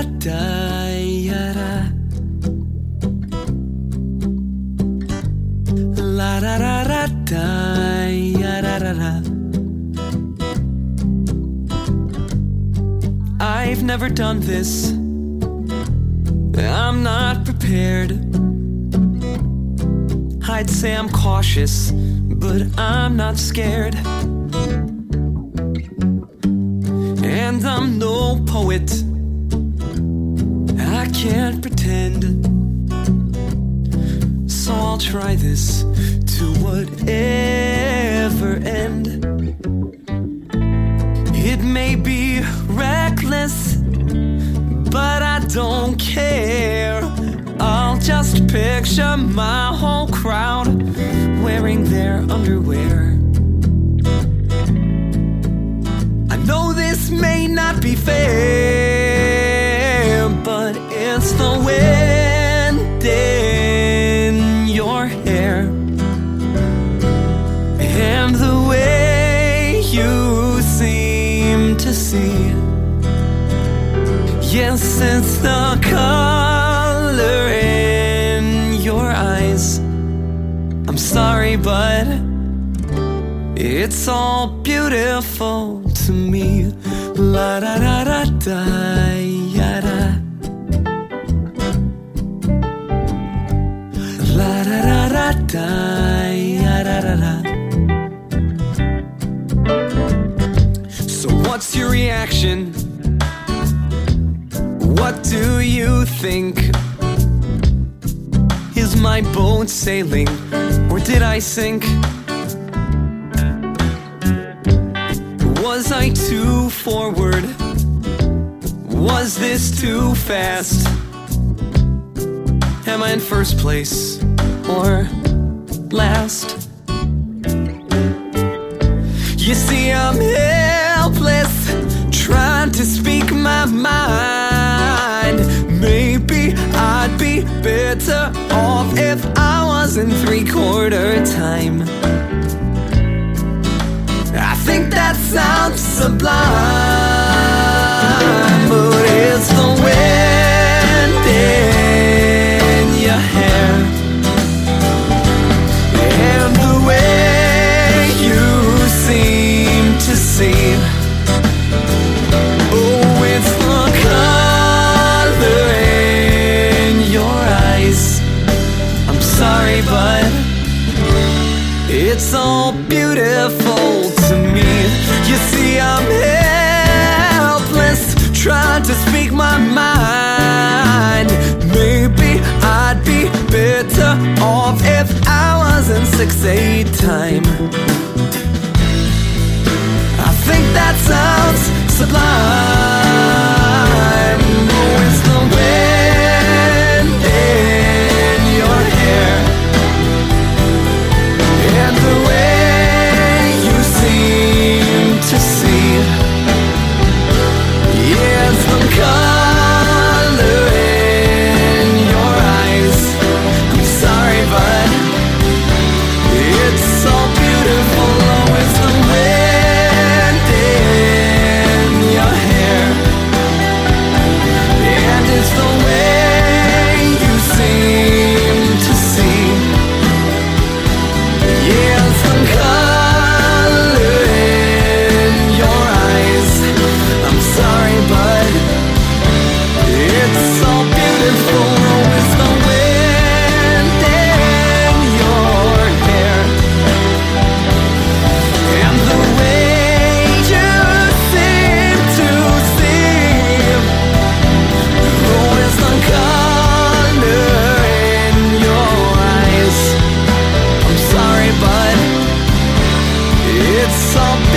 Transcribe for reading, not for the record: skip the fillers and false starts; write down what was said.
da ya da. La da da da da ya da da da. I've never done this. I'm not prepared. I'd say I'm cautious, but I'm not scared. And I'm no poet, I can't pretend. So I'll try this to whatever end. It may be reckless, but I don't care. I'll just picture my whole crowd wearing their underwear. I know this may not be fair, but it's the wind in your hair and the way you seem to see. Yes, it's the color in your eyes. I'm sorry, but it's all beautiful to me. La da da da da ya da. La da da da da ya da da da. So what's your reaction? What do you think? Is my boat sailing, or did I sink? Was I too forward? Was this too fast? Am I in first place or last? You see, I'm helpless, trying to speak my mind. Maybe I'd be better off if I was in 3/4 time. I think that sounds sublime, but it's the wind in your hair and the way you seem to see. Oh, it's the color in your eyes. I'm sorry, but it's all beautiful to me. You see, I'm helpless, trying to speak my mind. Maybe I'd be better off if I was in 6/8 time. I think that sounds sublime. Oh, it's the wind in your hair and the way you seem to see. Yeah, it's the color in your eyes. I'm sorry, but it's so beautiful. Oh, it's the wind in your hair and it's the way you seem to see. Yeah, it's the color in your eyes. I'm sorry, but it's so beautiful. Oh, it's the wind in your hair and the way you seem to see. Oh, it's the color in your eyes. I'm sorry, but it's so